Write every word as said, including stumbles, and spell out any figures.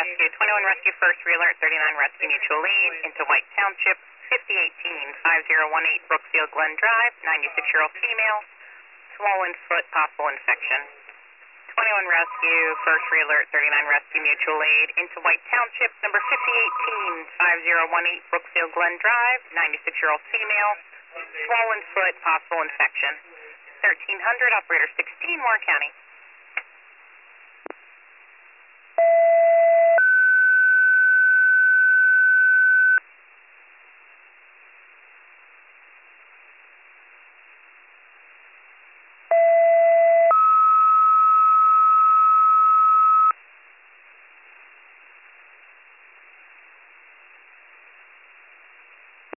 Rescue, twenty-one Rescue First Realert, thirty-nine Rescue Mutual Aid into White Township, fifty eighteen, five oh one eight Brookfield Glen Drive, ninety-six-year-old female, swollen foot, possible infection. twenty-one Rescue First Realert, thirty-nine Rescue Mutual Aid into White Township, number fifty eighteen, five oh one eight Brookfield Glen Drive, ninety-six-year-old female, swollen foot, possible infection. thirteen hundred, operator sixteen, Warren County.